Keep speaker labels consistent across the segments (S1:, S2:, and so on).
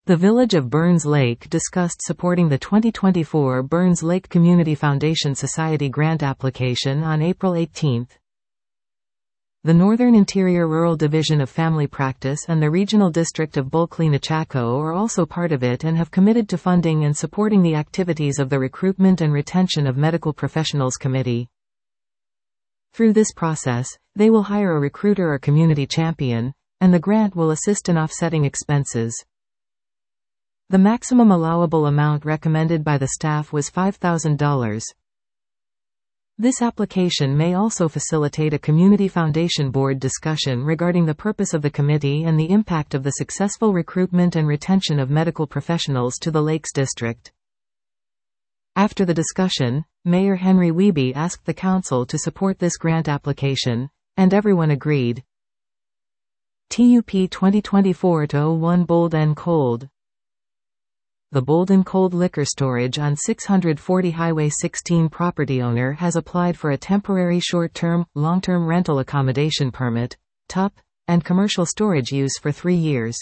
S1: The Village of Burns Lake discussed supporting the 2024 Burns Lake Community Foundation Society grant application on April 18. The Northern Interior Rural Division of Family Practice and the Regional District of Bulkley-Nechako are also part of it and have committed to funding and supporting the activities of the Recruitment and Retention of Medical Professionals Committee. Through this process, they will hire a recruiter or community champion, and the grant will assist in offsetting expenses. The maximum allowable amount recommended by the staff was $5,000. This application may also facilitate a Community Foundation Board discussion regarding the purpose of the committee and the impact of the successful recruitment and retention of medical professionals to the Lakes District. After the discussion, Mayor Henry Wiebe asked the Council to support this grant application, and everyone agreed. TUP 2024-01 Bold and Cold. The Bold and Cold Liquor Storage on 640 Highway 16 property owner has applied for a temporary short-term, long-term rental accommodation permit, TUP, and commercial storage use for 3 years.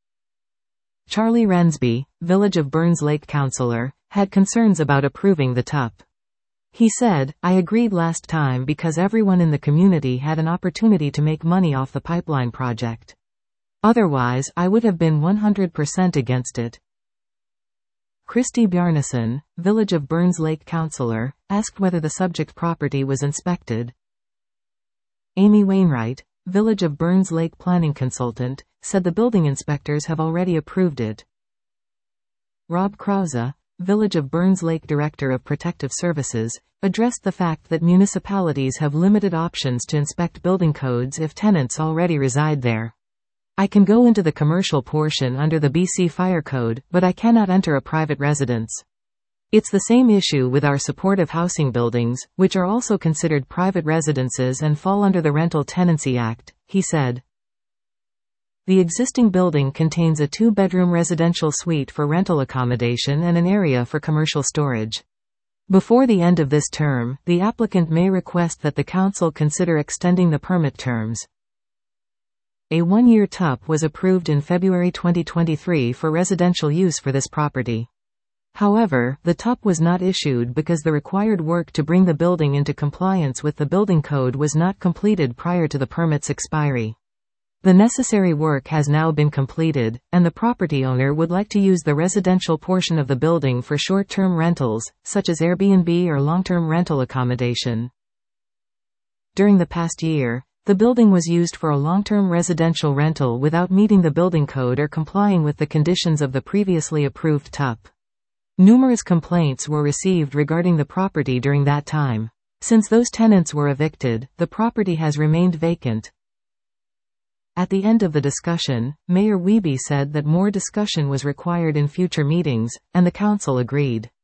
S1: Charlie Rensby, Village of Burns Lake Councilor, had concerns about approving the TUP. He said, "I agreed last time because everyone in the community had an opportunity to make money off the pipeline project. Otherwise, I would have been 100% against it." Christy Bjarnason, Village of Burns Lake Councilor, asked whether the subject property was inspected. Amy Wainwright, Village of Burns Lake Planning Consultant, said the building inspectors have already approved it. Rob Krause, Village of Burns Lake Director of Protective Services, addressed the fact that municipalities have limited options to inspect building codes if tenants already reside there. "I can go into the commercial portion under the BC Fire Code, but I cannot enter a private residence. It's the same issue with our supportive housing buildings, which are also considered private residences and fall under the Rental Tenancy Act," he said. The existing building contains a 2-bedroom residential suite for rental accommodation and an area for commercial storage. Before the end of this term, the applicant may request that the Council consider extending the permit terms. A 1-year TUP was approved in February 2023 for residential use for this property. However, the TUP was not issued because the required work to bring the building into compliance with the building code was not completed prior to the permit's expiry. The necessary work has now been completed, and the property owner would like to use the residential portion of the building for short-term rentals, such as Airbnb or long-term rental accommodation. During the past year, the building was used for a long-term residential rental without meeting the building code or complying with the conditions of the previously approved TUP. Numerous complaints were received regarding the property during that time. Since those tenants were evicted, the property has remained vacant. At the end of the discussion, Mayor Wiebe said that more discussion was required in future meetings, and the Council agreed.